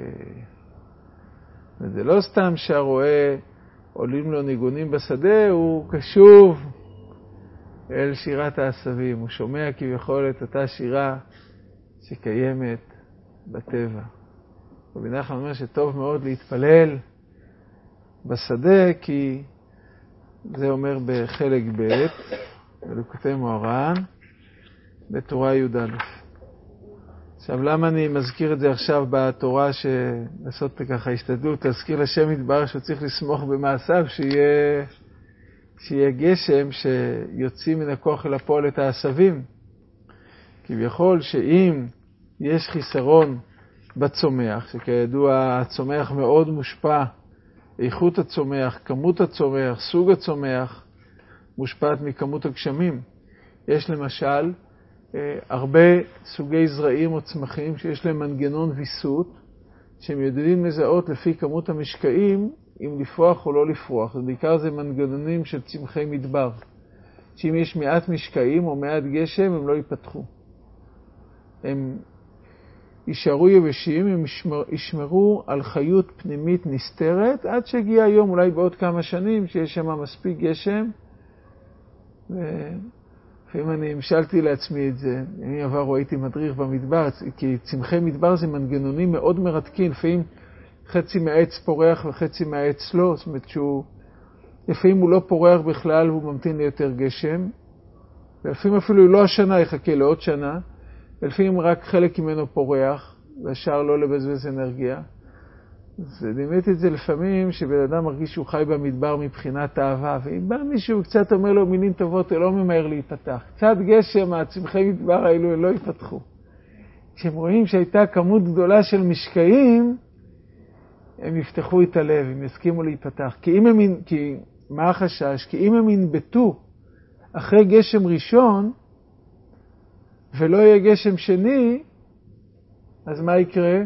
S2: וזה לא סתם שהרועה עולים לו ניגונים בשדה, הוא קשוב אל שירת העשבים. הוא שומע כביכול את אותה שירה שקיימת בטבע. רבי נחמן אומר שטוב מאוד להתפלל בשדה, כי זה אומר בחלק ב' בליקוטי מוהר"ן בתורה י"א. עכשיו, למה אני מזכיר את זה עכשיו בתורה, שלעשות ככה השתדלות, להזכיר לשם יתברך שהוא צריך לסמוך במעשיו, שיהיה, שיהיה גשם שיוציא מן הכוח אל הפועל את העשבים. כביכול שאם יש חיסרון בצומח, שכידוע הצומח מאוד מושפע, איכות הצומח, כמות הצומח, סוג הצומח, מושפעת מכמות הגשמים. יש למשל הרבה סוגי זרעים או צמחים שיש להם מנגנון ויסות, שהם יודעים לזהות לפי כמות המשקעים אם לפרוח או לא לפרוח. בעיקר זה מנגנונים של צמחי מדבר, שאם יש מעט משקעים או מעט גשם הם לא ייפתחו. הם יישארו יבשים, הם ישמר, ישמרו על חיות פנימית נסתרת, עד שהגיע היום, אולי בעוד כמה שנים, שיש שם מספיק גשם. ואם אני המשלתי לעצמי את זה, אני עבר הייתי מדריך במדבר, כי צמחי מדבר זה מנגנונים מאוד מרתקים, לפעמים חצי מהעץ פורח וחצי מהעץ לא, זאת אומרת שהוא, לפעמים הוא לא פורח בכלל, הוא ממתין ליותר גשם, ולפעמים אפילו לא השנה, יחכה לעוד שנה, ולפעמים רק חלק ממנו פורח, והשאר לא לבזבז אנרגיה. אז לימדתי את זה לפעמים, שבן אדם מרגיש שהוא חי במדבר מבחינת אהבה, ואם בא מישהו קצת אומר לו מילים טובות, הוא לא ממהר להיפתח. קצת גשם, הצמחי מדבר האלו לא ייפתחו. כשהם רואים שהייתה כמות גדולה של משקעים, הם יפתחו את הלב, הם יסכימו להיפתח. כי אם הם, כי, מה החשש? כי אם הם ינבטו אחרי גשם ראשון, ולא יהיה גשם שני, אז מה יקרה?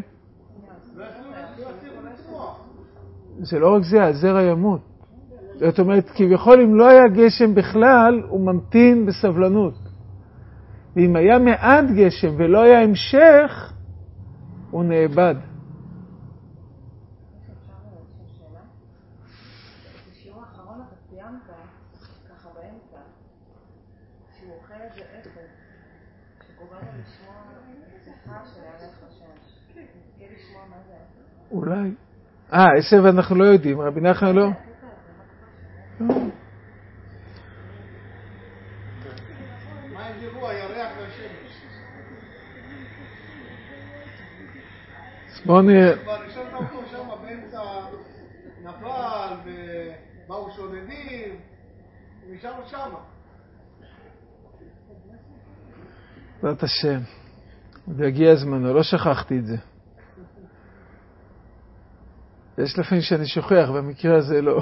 S2: זה לא רק זה, הזרע ימות. זאת אומרת, כביכול אם לא היה גשם בכלל, הוא ממתין בסבלנות. ואם היה מעט גשם ולא היה המשך, הוא נאבד.
S4: בשיעור האחרון אתה ציינת, ככה באמצע, שהוא אוכל את זה עשר, שגורם לו לשמוע שיחה של הערך השם. נזכה לשמוע מה זה עשר.
S2: אולי. אה, עשר אנחנו לא יודעים, רבי נחמן לא?
S3: מה יגידו הירח והשמש?
S2: אז בואו נראה.
S3: בראשון נפלו שם באמצע נפל ובאו שודדים, ונשארו שם.
S2: בעזרת השם. והגיע הזמנו, לא שכחתי את זה. יש לפעמים שאני שוכח, במקרה הזה לא.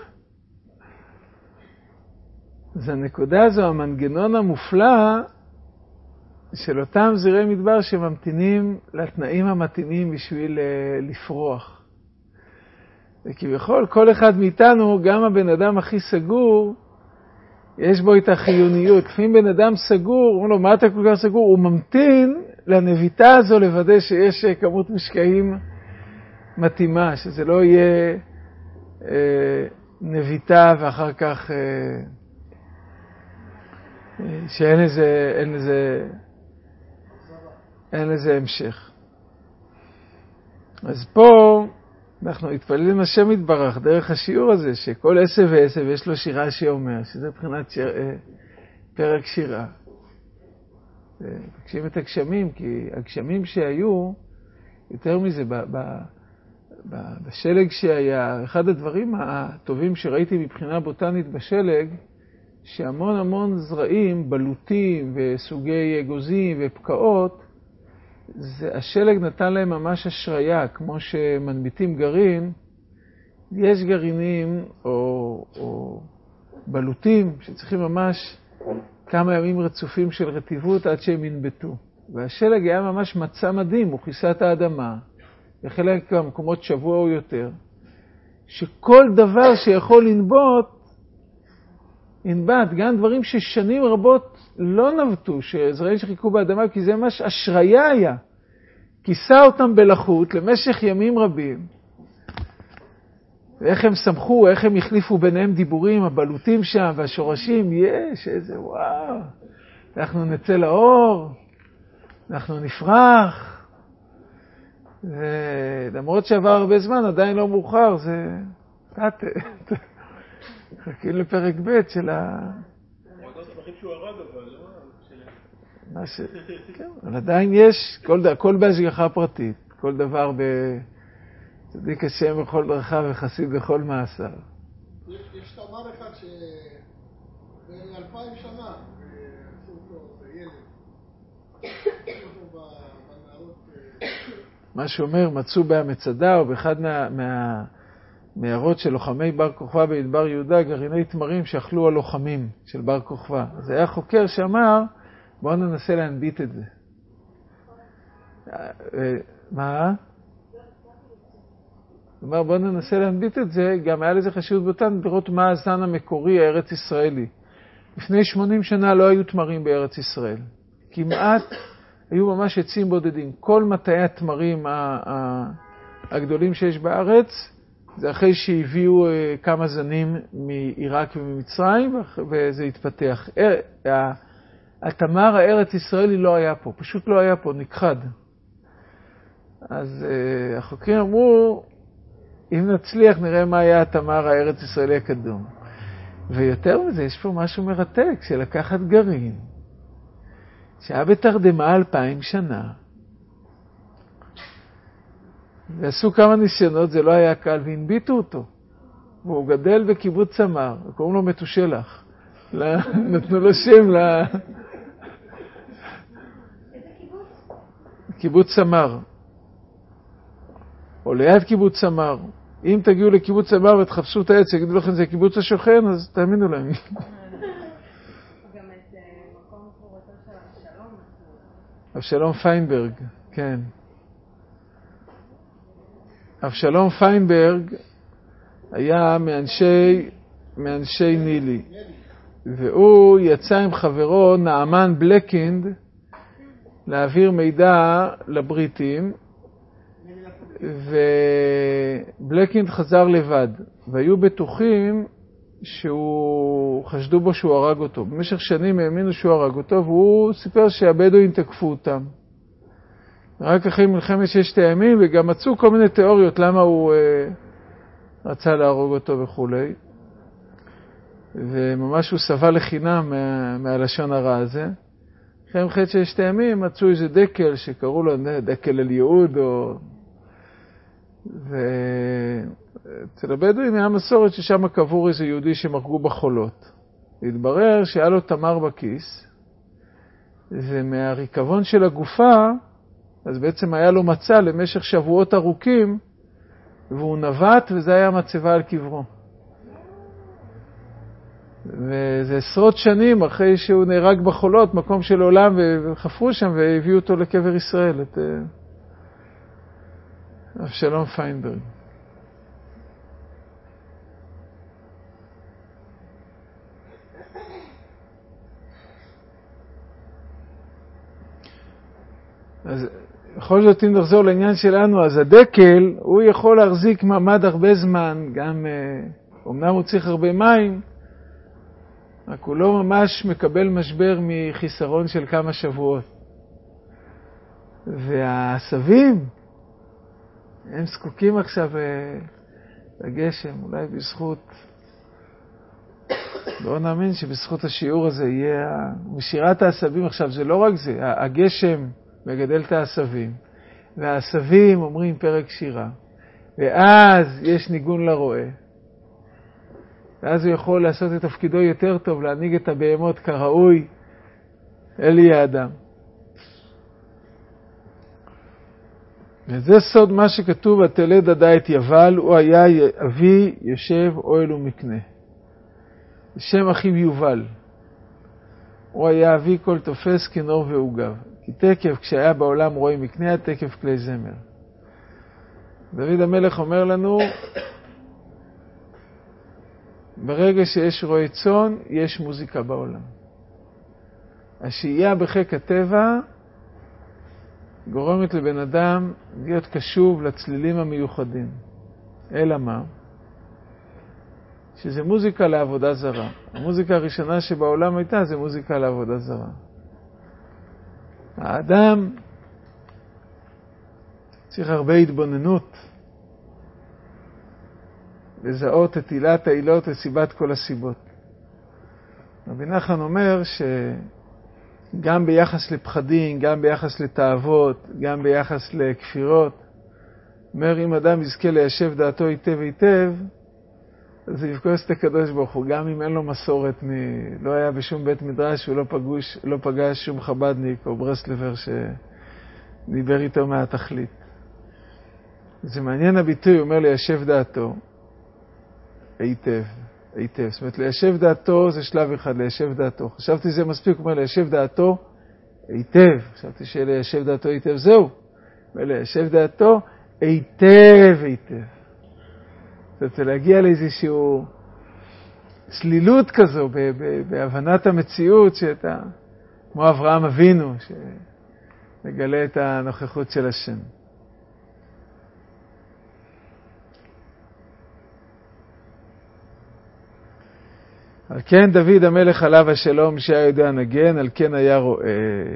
S2: אז הנקודה הזו, המנגנון המופלא של אותם זירי מדבר שממתינים לתנאים המתאימים בשביל לפרוח. וכביכול, כל אחד מאיתנו, גם הבן אדם הכי סגור, יש בו את החיוניות. לפעמים בן אדם סגור, אומרים לו, מה אתה כל כך סגור? הוא ממתין לנביטה הזו לוודא שיש כמות משקעים מתאימה, שזה לא יהיה אה, נביטה ואחר כך אה, אה, שאין איזה, אין איזה, אין איזה המשך. אז פה אנחנו מתפללים השם יתברך דרך השיעור הזה, שכל עשב ועשב יש לו שירה שאומר, שזה מבחינת שיר, אה, פרק שירה. תקשיב את הגשמים, כי הגשמים שהיו, יותר מזה, ב, ב, ב, בשלג שהיה, אחד הדברים הטובים שראיתי מבחינה בוטנית בשלג, שהמון המון זרעים, בלוטים וסוגי אגוזים ופקעות, זה, השלג נתן להם ממש השראיה, כמו שמנביטים גרעין, יש גרעינים או, או בלוטים שצריכים ממש כמה ימים רצופים של רטיבות עד שהם ינבטו. והשלג היה ממש מצע מדהים, הוא כיסה את האדמה, בחלק מהמקומות שבוע או יותר, שכל דבר שיכול לנבוט, ינבט, גם דברים ששנים רבות לא נבטו, שזרעים שחיכו באדמה, כי זה ממש אשריה היה. כיסה אותם בלחות למשך ימים רבים. ואיך הם שמחו, איך הם החליפו ביניהם דיבורים, הבלוטים שם והשורשים, יש, איזה וואו. אנחנו נצא לאור, אנחנו נפרח. ולמרות שעבר הרבה זמן, עדיין לא מאוחר, זה... חכים לפרק ב' של ה...
S3: שהוא הרג אבל, לא?
S2: מה ש... כן, אבל עדיין יש, כל, כל בהשגחה פרטית, כל דבר ב... צדיק השם בכל דרכיו וחסיד בכל מעשיו.
S3: יש, יש תאמר אחד שבאלפיים שנה, עשו אותו בילד, עשו אותו בנערות...
S2: מה שאומר, מצאו בהמצדה או באחד מה... מה... מערות של לוחמי בר כוכבא במדבר יהודה, גרעיני תמרים שאכלו הלוחמים של בר כוכבא. אז היה חוקר שאמר, בואו ננסה להנביט את זה. מה? הוא אמר, בואו ננסה להנביט את זה, גם היה לזה חשיבות בוטן, לראות מה הזן המקורי הארץ ישראלי. לפני שמונים שנה לא היו תמרים בארץ ישראל. כמעט היו ממש עצים בודדים. כל מטעי התמרים הגדולים שיש בארץ, זה אחרי שהביאו כמה זנים מעיראק וממצרים, וזה התפתח. התמר הארץ ישראלי לא היה פה, פשוט לא היה פה, נכחד. אז החוקרים אמרו, אם נצליח נראה מה היה התמר הארץ ישראלי הקדום. ויותר מזה, יש פה משהו מרתק, שלקחת גרעין, שהיה בתרדמה אלפיים שנה, ועשו כמה ניסיונות, זה לא היה קל, והנביטו אותו. והוא גדל בקיבוץ צמר, וקוראים לו מתושלח. נתנו לו שם ל...
S4: איזה קיבוץ?
S2: קיבוץ צמר. או ליד קיבוץ צמר. אם תגיעו לקיבוץ צמר ותחפשו את העץ, יגידו לכם, זה קיבוץ השוכן, אז תאמינו להם.
S4: גם את מקום קבורתו של אבשלום.
S2: אבשלום פיינברג, כן. אבשלום פיינברג היה מאנשי, מאנשי נילי, והוא יצא עם חברו נעמן בלקינד להעביר מידע לבריטים, ובלקינד חזר לבד, והיו בטוחים שהוא, חשדו בו שהוא הרג אותו. במשך שנים האמינו שהוא הרג אותו, והוא סיפר שהבדואים תקפו אותם. רק אחרי מלחמת ששת הימים, וגם מצאו כל מיני תיאוריות למה הוא אה, רצה להרוג אותו וכו'. וממש הוא סבל לחינם מה, מהלשון הרע הזה. אחרי מלחמת ששת הימים מצאו איזה דקל שקראו לו דקל אל יהוד, או... ואצל הבדואים היה מסורת ששם קבור איזה יהודי שמרגו בחולות. התברר שהיה לו תמר בכיס, זה מהריקבון של הגופה, אז בעצם היה לו מצע למשך שבועות ארוכים, והוא נווט וזה היה מצבה על קברו. וזה עשרות שנים אחרי שהוא נהרג בחולות, מקום של עולם, וחפרו שם והביאו אותו לקבר ישראל, את אבשלום פיינברג. אז בכל זאת, אם נחזור לעניין שלנו, אז הדקל, הוא יכול להחזיק מעמד הרבה זמן, גם, אומנם הוא צריך הרבה מים, רק הוא לא ממש מקבל משבר מחיסרון של כמה שבועות. והעשבים, הם זקוקים עכשיו לגשם, אולי בזכות, בואו נאמין שבזכות השיעור הזה יהיה, משירת העשבים עכשיו, זה לא רק זה, הגשם מגדל את העשבים, והעשבים אומרים פרק שירה, ואז יש ניגון לרועה, ואז הוא יכול לעשות את תפקידו יותר טוב, להנהיג את הבהמות כראוי אל יהיה אדם. וזה סוד מה שכתוב, ותלד עדה את יבל, הוא היה אבי יושב אוהל ומקנה. שם אחיו יובל. הוא היה אבי כל תופס כנור ועוגב. כי תקף כשהיה בעולם רואה מקנה, תקף כלי זמר. דוד המלך אומר לנו, ברגע שיש רועי צאן, יש מוזיקה בעולם. השהייה בחיק הטבע גורמת לבן אדם להיות קשוב לצלילים המיוחדים. אלא מה? שזה מוזיקה לעבודה זרה. המוזיקה הראשונה שבעולם הייתה זה מוזיקה לעבודה זרה. האדם צריך הרבה התבוננות, לזהות את עילת העילות וסיבת כל הסיבות. רבי נחמן אומר שגם ביחס לפחדים, גם ביחס לתאוות, גם ביחס לכפירות, אומר אם אדם יזכה ליישב דעתו היטב היטב, אז הוא יפגוש את הקדוש ברוך הוא, גם אם אין לו מסורת, מ... לא היה בשום בית מדרש, הוא לא פגוש, לא פגש שום חבדניק או ברסלבר שדיבר איתו מהתכלית. זה מעניין הביטוי, הוא אומר ליישב דעתו היטב, היטב. זאת אומרת, ליישב דעתו זה שלב אחד, ליישב דעתו. חשבתי זה מספיק, הוא אומר ליישב דעתו היטב. חשבתי שליישב דעתו היטב זהו. וליישב דעתו היטב היטב. זאת אומרת, להגיע לאיזשהו צלילות כזו ב- ב- בהבנת המציאות, שאתה, כמו אברהם אבינו, שמגלה את הנוכחות של השם. על כן דוד המלך עליו השלום שהיה יודע נגן, על כן היה רואה.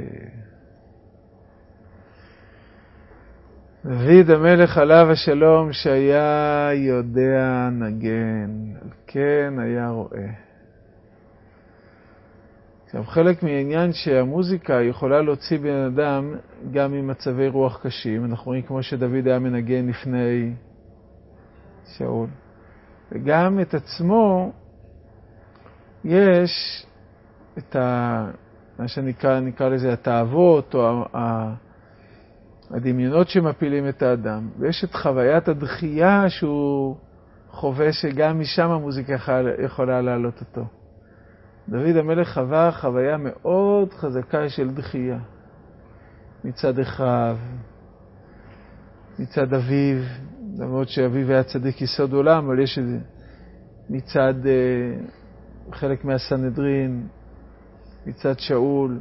S2: דוד המלך עליו השלום שהיה יודע נגן, על כן היה רואה. עכשיו חלק מהעניין שהמוזיקה יכולה להוציא בן אדם גם ממצבי רוח קשים. אנחנו רואים כמו שדוד היה מנגן לפני שאול. וגם את עצמו יש את ה, מה שנקרא, נקרא לזה התאוות או ה, הדמיונות שמפילים את האדם. ויש את חוויית הדחייה שהוא חווה שגם משם המוזיקה יכולה לעלות אותו. דוד המלך חווה חוויה מאוד חזקה של דחייה. מצד אחיו, מצד אביו, למרות שאביו היה צדיק יסוד עולם, אבל יש את זה. מצד חלק מהסנהדרין, מצד שאול.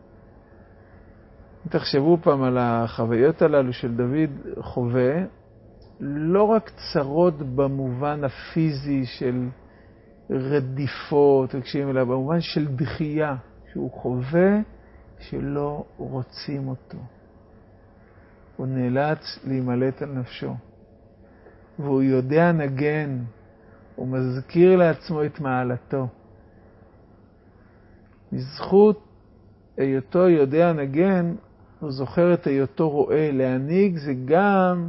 S2: תחשבו פעם על החוויות הללו של דוד חווה, לא רק צרות במובן הפיזי של רדיפות וקשיים, אלא במובן של דחייה, שהוא חווה שלא רוצים אותו. הוא נאלץ להימלט על נפשו. והוא יודע נגן, הוא מזכיר לעצמו את מעלתו. בזכות היותו יודע נגן, הוא זוכר את היותו רואה. להנהיג זה גם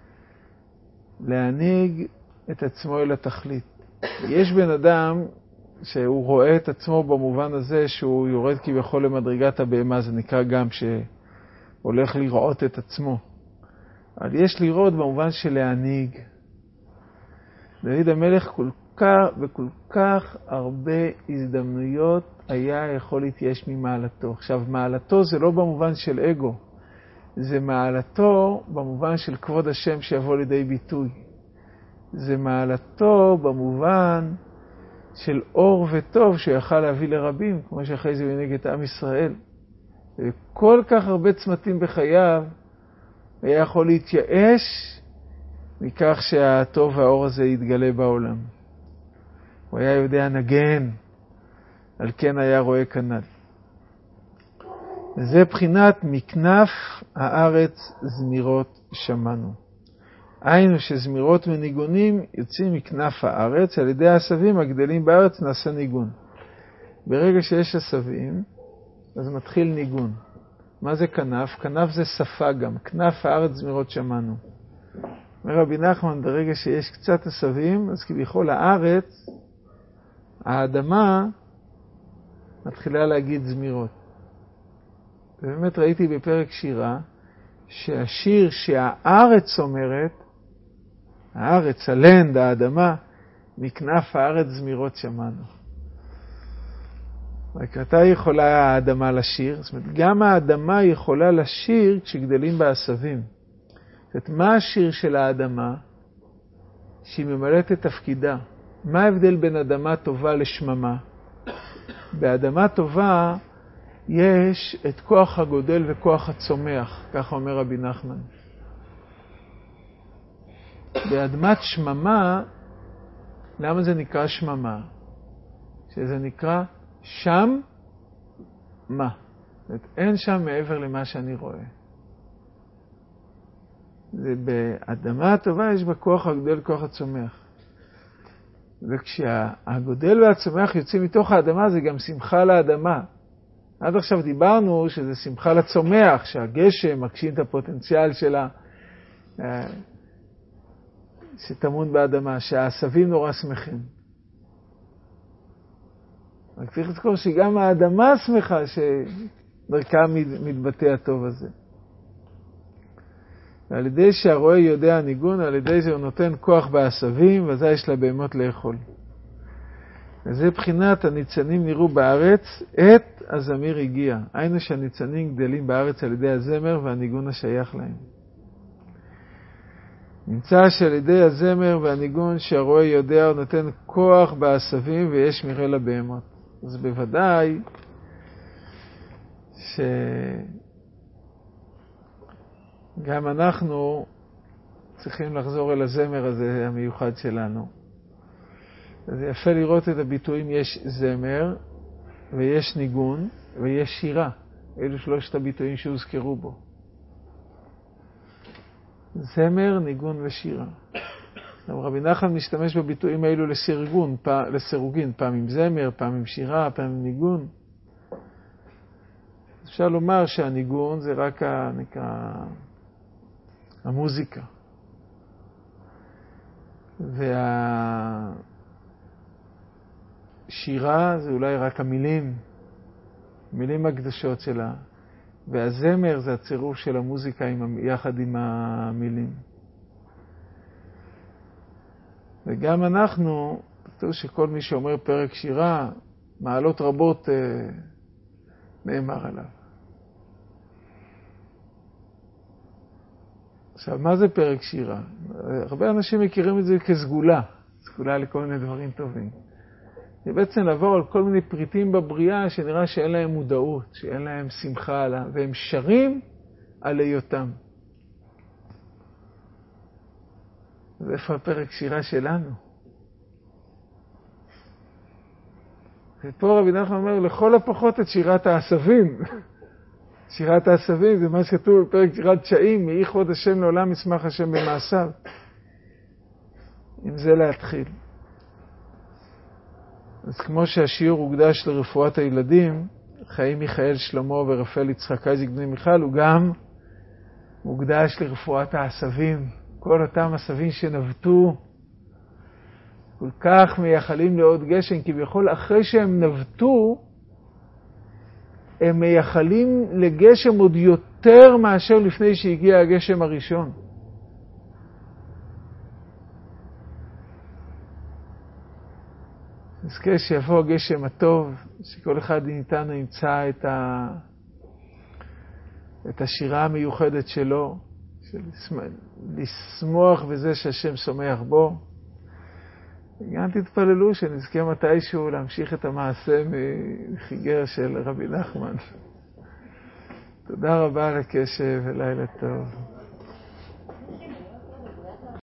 S2: להנהיג את עצמו אל התכלית. יש בן אדם, שהוא רואה את עצמו במובן הזה שהוא יורד כביכול למדרגת הבהמה, זה נקרא גם שהולך לראות את עצמו. אבל יש לראות במובן של להנהיג. דוד המלך כל כך וכל כך הרבה הזדמנויות היה יכול להתייאש ממעלתו. עכשיו, מעלתו זה לא במובן של אגו, זה מעלתו במובן של כבוד השם שיבוא לידי ביטוי. זה מעלתו במובן של אור וטוב שיכל להביא לרבים, כמו שאחרי זה ינהיג את עם ישראל. וכל כך הרבה צמתים בחייו היה יכול להתייאש מכך שהטוב והאור הזה יתגלה בעולם. הוא היה יודע נגן, על כן היה רואה כנ"ל. וזה בחינת מכנף הארץ זמירות שמענו. היינו שזמירות וניגונים יוצאים מכנף הארץ, על ידי העשבים הגדלים בארץ נעשה ניגון. ברגע שיש עשבים, אז מתחיל ניגון. מה זה כנף? כנף זה שפה גם. כנף הארץ זמירות שמענו. אומר רבי נחמן, ברגע שיש קצת עשבים, אז כביכול הארץ, האדמה, מתחילה להגיד זמירות. ובאמת ראיתי בפרק שירה, שהשיר שהארץ אומרת, הארץ, הלנד, האדמה, מכנף הארץ זמירות שמענו. רק אתה יכולה האדמה לשיר, זאת אומרת, גם האדמה יכולה לשיר כשגדלים בעשבים. זאת אומרת, מה השיר של האדמה? שהיא ממלאת את תפקידה. מה ההבדל בין אדמה טובה לשממה? באדמה טובה יש את כוח הגודל וכוח הצומח, ככה אומר רבי נחמן. באדמת שממה, למה זה נקרא שממה? שזה נקרא שם מה? זאת אומרת, אין שם מעבר למה שאני רואה. זה באדמה הטובה יש בה כוח הגודל וכוח הצומח. וכשהגודל והצומח יוצאים מתוך האדמה זה גם שמחה לאדמה. עד עכשיו דיברנו שזה שמחה לצומח, שהגשם מקשים את הפוטנציאל שלה, שטמון באדמה, שהעשבים נורא שמחים. רק צריך לזכור שגם האדמה שמחה שדרכה מתבטא הטוב הזה. ועל ידי שהרועה יודע ניגון, על ידי זה הוא נותן כוח בעשבים, וזה יש לבהמות לאכול. וזה בחינת הניצנים נראו בארץ, עת הזמיר הגיע. היינו שהניצנים גדלים בארץ על ידי הזמר והניגון השייך להם. נמצא שעל ידי הזמר והניגון שהרועה יודע הוא נותן כוח בעשבים ויש מראה לבהמות. אז בוודאי שגם אנחנו צריכים לחזור אל הזמר הזה המיוחד שלנו. אז יפה לראות את הביטויים, יש זמר ויש ניגון ויש שירה. אלו שלושת הביטויים שהוזכרו בו. זמר, ניגון ושירה. רבי נחמן משתמש בביטויים האלו לסירגון, לסירוגין, פעם עם זמר, פעם עם שירה, פעם עם ניגון. אפשר לומר שהניגון זה רק נקרא המוזיקה. והשירה זה אולי רק המילים, מילים הקדושות שלה. והזמר זה הצירוף של המוזיקה עם, יחד עם המילים. וגם אנחנו, כתוב שכל מי שאומר פרק שירה, מעלות רבות אה, נאמר עליו. עכשיו, מה זה פרק שירה? הרבה אנשים מכירים את זה כסגולה, סגולה לכל מיני דברים טובים. זה בעצם לעבור על כל מיני פריטים בבריאה שנראה שאין להם מודעות, שאין להם שמחה עליה, והם שרים על היותם. אז איפה הפרק שירה שלנו? ופה רבי נחמן אומר, לכל הפחות את שירת העשבים. שירת העשבים זה מה שכתוב בפרק שירת תשעים, מאי כבוד השם לעולם ישמח השם במעשיו. עם זה להתחיל. אז כמו שהשיעור הוקדש לרפואת הילדים, חיים מיכאל שלמה ורפאל יצחק אייזיק בני מיכל, הוא גם מוקדש לרפואת העשבים. כל אותם עשבים שנבטו כל כך מייחלים לעוד גשם, כי בכל אחרי שהם נבטו, הם מייחלים לגשם עוד יותר מאשר לפני שהגיע הגשם הראשון. נזכה שיבוא הגשם הטוב, שכל אחד מאיתנו ימצא את, ה... את השירה המיוחדת שלו, של לשמוח בזה שהשם שמח בו. גם תתפללו שנזכה מתישהו להמשיך את המעשה מחיגר של רבי נחמן. תודה רבה על הקשב ולילה טוב.